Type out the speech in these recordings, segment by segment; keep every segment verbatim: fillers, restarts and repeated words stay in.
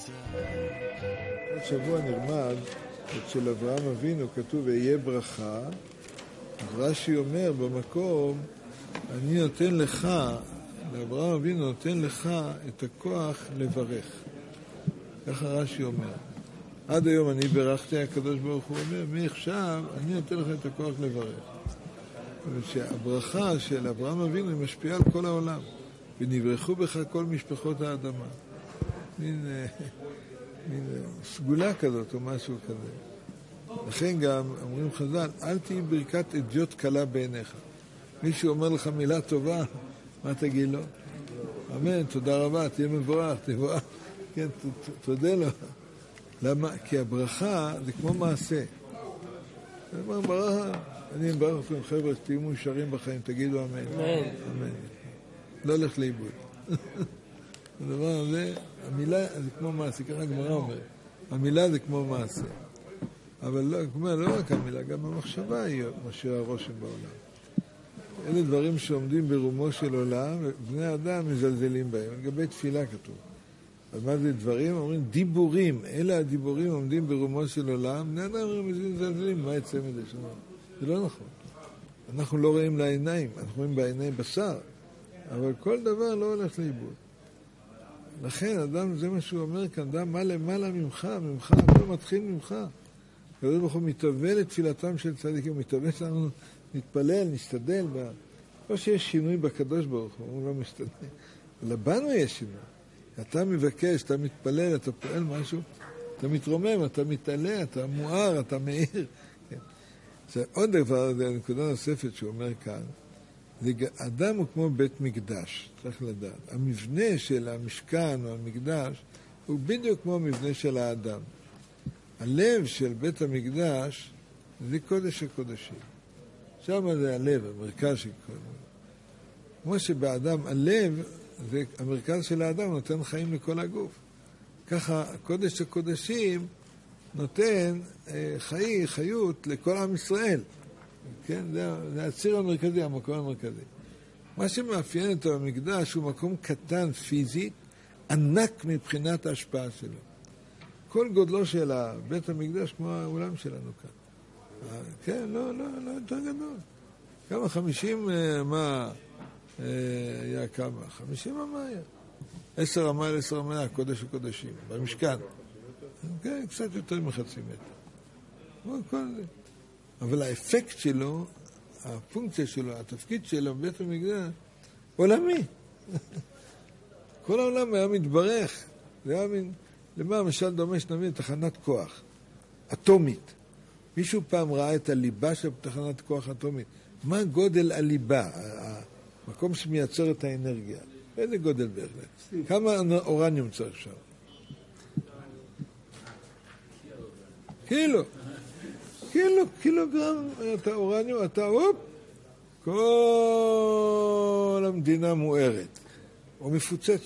שבוע נלמד, אצל אברהם אבינו כתוב אהיה ברכה, אז רש"י אומר במקום, אני נותן לך, לאברהם אבינו נותן לך את הכוח לברך. ככה רש"י אומר. עד היום אני ברכתי, הקדוש ברוך הוא אומר, מעכשיו אני נותן לך את הכוח לברך. שהברכה של אברהם אבינו היא משפיעה על כל העולם, ונברכו בך כל משפחות האדמה. מין, מין סגולה כזאת או משהו כזה. לכן גם אומרים חז"ל, אל תהי ברכת אדיוט קלה בעיניך. מישהו אומר לך מילה טובה, מה תגיד לו? אמן, תודה רבה, תהיה מבורך, תבורך. כן, תודה לו. למה? כי הברכה זה כמו מעשה. אני אומר, ברכה, אני מברך אתכם, חבר'ה, תהיו מאושרים בחיים, תגידו אמן. אמן. לא הולך לאיבוד. הדבר הזה, המילה זה כמו מעשה, ככה הגמרא אומרת. המילה זה כמו מעשה. אבל לא, כמו, לא רק המילה, גם המחשבה היא משאיר הרושם בעולם. אלה דברים שעומדים ברומו של עולם, ובני אדם מזלזלים בהם. לגבי תפילה כתוב. אז מה זה דברים? אומרים דיבורים. אלה הדיבורים עומדים ברומו של עולם. בני אדם אומרים, מזלזלים, מה יצא מזה? זה לא נכון. אנחנו לא רואים לעיניים, אנחנו רואים בעיני בשר. אבל כל דבר לא הולך לאיבוד. לכן, אדם, זה מה שהוא אומר כאן, אדם, מה למעלה ממך, ממך, הכל מתחיל ממך. הקדוש ברוך הוא מתהווה לתפילתם של צדיקים, הוא מתהווה שלנו, נתפלל, נשתדל. בה. לא שיש שינוי בקדוש ברוך הוא, הוא לא משתדל. לבנו יש שינוי. אתה מבקש, אתה מתפלל, אתה פועל משהו, אתה מתרומם, אתה מתעלה, אתה מואר, אתה מאיר. כן. זה עוד דבר, זה נקודה נוספת שהוא אומר כאן, זה, אדם הוא כמו בית מקדש, צריך לדעת. המבנה של המשכן או המקדש הוא בדיוק כמו המבנה של האדם. הלב של בית המקדש זה קודש הקודשים. שם זה הלב, המרכז של קודש. כמו שבאדם הלב, זה המרכז של האדם נותן חיים לכל הגוף. ככה קודש הקודשים נותן אה, חי, חיות לכל עם ישראל. כן? זה, זה הציר המרכזי, המקום המרכזי. מה שמאפיין את המקדש הוא מקום קטן פיזית, ענק מבחינת ההשפעה שלו. כל גודלו של בית המקדש כמו העולם שלנו כאן. כן, לא, לא, לא יותר גדול. כמה? חמישים, מה היה כמה? חמישים מה היה? עשר אמה אל עשר אמה, קודש הקודשים, במשכן. כן, קצת יותר מחצי מטר. כל זה. אבל האפקט שלו, הפונקציה שלו, התפקיד שלו בבית המקדש, עולמי. כל העולם היה מתברך. זה היה מין, למה המשל דומה שנבין תחנת כוח, אטומית. מישהו פעם ראה את הליבה של תחנת כוח אטומית. מה גודל הליבה, המקום שמייצר את האנרגיה? איזה גודל בהחלט? כמה אורניום צריך שם? קילו. קילו, קילוגרם, אתה אורניום, אתה, הופ, כל המדינה מוארת, או מפוצצת.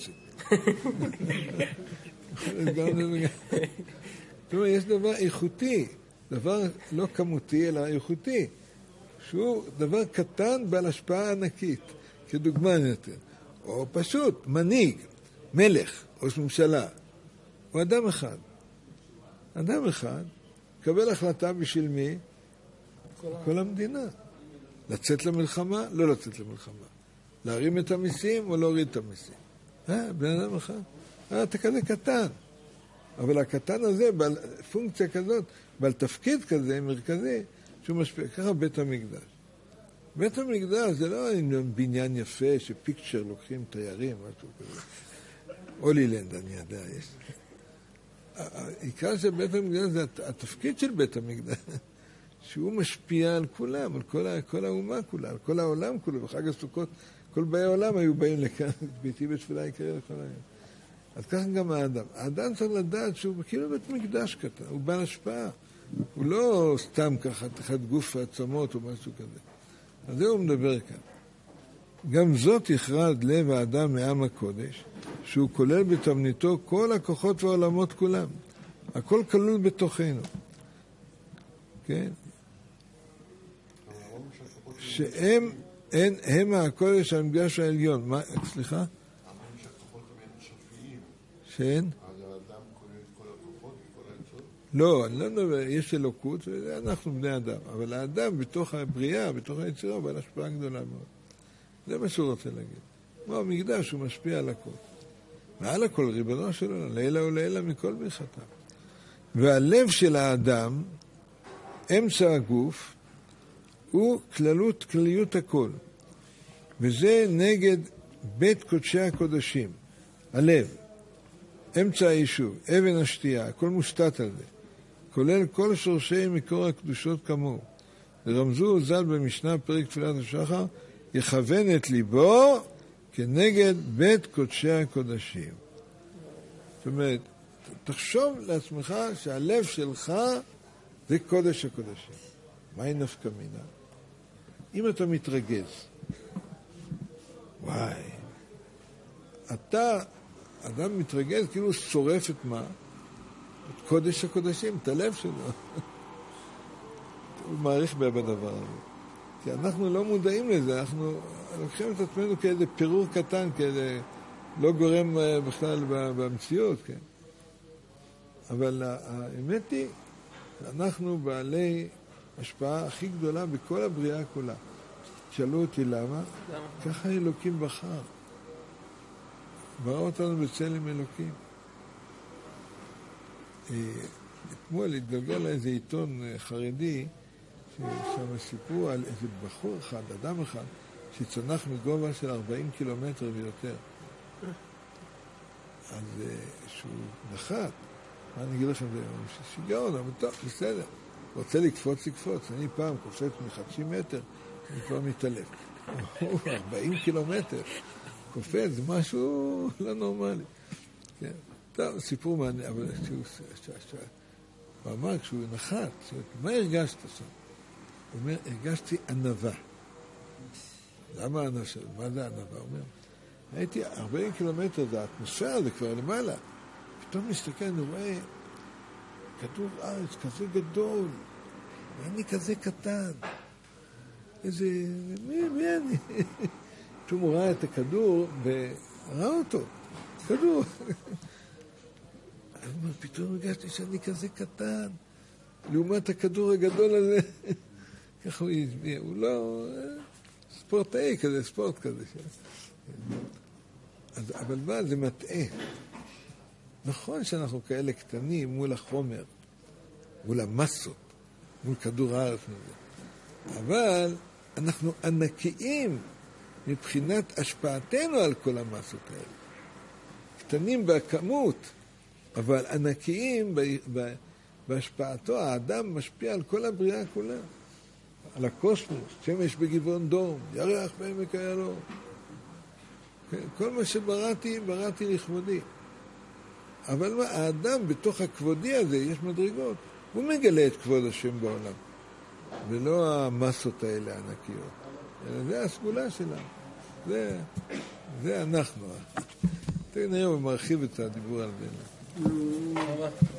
יש דבר איכותי, דבר לא כמותי, אלא איכותי, שהוא דבר קטן בעל השפעה ענקית, כדוגמה נתן. או פשוט, מנהיג, מלך, ראש ממשלה, הוא אדם אחד. אדם אחד, קבל החלטה בשביל מי? כל, כל המדינה. לצאת למלחמה, לא לצאת למלחמה. להרים את המיסים או להוריד את המיסים. אה, בן אדם אחד. אה, אתה כזה קטן. אבל הקטן הזה, בעל פונקציה כזאת, בעל תפקיד כזה, מרכזי, שהוא משפיע. ככה בית המקדש. בית המקדש זה לא בניין יפה שפיקצ'ר לוקחים תיירים, משהו כזה. הולילנד, אני יודע, יש. העיקר של בית המקדש זה התפקיד של בית המקדש, שהוא משפיע על כולם, על כל, כל האומה כולה, על כל העולם כולו. בחג הסוכות, כל באי העולם היו באים לכאן, ביתי בתפילה יקרה לכל היום. אז ככה גם האדם. האדם צריך לדעת שהוא כאילו בית מקדש קטן, הוא בעל השפעה. הוא לא סתם ככה, תחת גוף העצמות או משהו כזה. אז זה הוא מדבר כאן. גם זאת יכרד לב האדם מעם הקודש, שהוא כולל בתבניתו כל הכוחות והעולמות כולם. הכל כלול בתוכנו. כן? שהם הם, הם הקודש המקדש העליון. מה, סליחה? אמרים שהכוחות הם שפיים. שאין? אז האדם כולל לא, אני לא מדבר, יש אלוקות, אנחנו בני אדם, אבל האדם בתוך הבריאה, בתוך היצירה, בעל השפעה גדולה מאוד. זה מה שהוא רוצה להגיד. כמו המקדש, הוא משפיע על הכל. מעל הכל, ריבונו שלו, לילה ולילה מכל ברכתה. והלב של האדם, אמצע הגוף, הוא כללות, כלליות הכל. וזה נגד בית קודשי הקודשים, הלב, אמצע היישוב, אבן השתייה, הכל מושתת על זה. כולל כל שורשי מקור הקדושות כמוהו. ורמזו ז"ל במשנה פרק תפילת השחר, יכוון את ליבו כנגד בית קודשי הקודשים. זאת אומרת, תחשוב לעצמך שהלב שלך זה קודש הקודשים. מהי נפקא מינה? אם אתה מתרגז, וואי, אתה, אדם מתרגז כאילו הוא שורף את מה? את קודש הקודשים, את הלב שלו. הוא מעריך בדבר הזה. כי אנחנו לא מודעים לזה, אנחנו לוקחים את עצמנו כאיזה פירור קטן, כאיזה לא גורם בכלל במציאות, כן? אבל האמת היא, אנחנו בעלי השפעה הכי גדולה בכל הבריאה כולה. שאלו אותי למה? ככה אלוקים בחר. ברא אותנו בצלם אלוקים. אתמול התגלגל לאיזה עיתון חרדי, ששם סיפרו על איזה בחור אחד, אדם אחד, שצנח מגובה של ארבעים קילומטר ויותר. אז שהוא נחת, מה אני אגיד לכם, זה שיגעון, אבל טוב, בסדר. רוצה לקפוץ, לקפוץ. אני פעם קופץ מחצי מטר, אני כבר מתעלף. הוא ארבעים קילומטר. קופץ, זה משהו לא נורמלי. כן. טוב, סיפור מעניין, אבל הוא אמר, כשהוא נחת, מה הרגשת שם? הוא אומר, הרגשתי ענווה. למה ענווה? מה זה ענווה? הוא אומר, הייתי ארבעים קילומטר, זה האטמוספירה, זה כבר למעלה. פתאום מסתכל, אני רואה כדור ארץ כזה גדול, ואני כזה קטן. איזה, מי, מי אני? פתאום הוא ראה את הכדור וראה אותו, כדור. אבל פתאום הרגשתי שאני כזה קטן, לעומת הכדור הגדול הזה. ככה הוא הסביר, הוא לא ספורטאי כזה, ספורט כזה. אז, אבל מה, זה מטעה. נכון שאנחנו כאלה קטנים מול החומר, מול המסות, מול כדור הארץ הזה. אבל אנחנו ענקיים מבחינת השפעתנו על כל המסות האלה. קטנים בכמות, אבל ענקיים בהשפעתו. האדם משפיע על כל הבריאה כולה. על הקוסמוס, שמש בגבעון דום, ירח בעמק איילון. כל מה שבראתי, בראתי לכבודי. אבל מה, האדם בתוך הכבודי הזה, יש מדרגות. הוא מגלה את כבוד השם בעולם. ולא המסות האלה הענקיות. זה הסגולה שלנו. זה, זה אנחנו. תראה, נראה, הוא מרחיב את הדיבור על זה.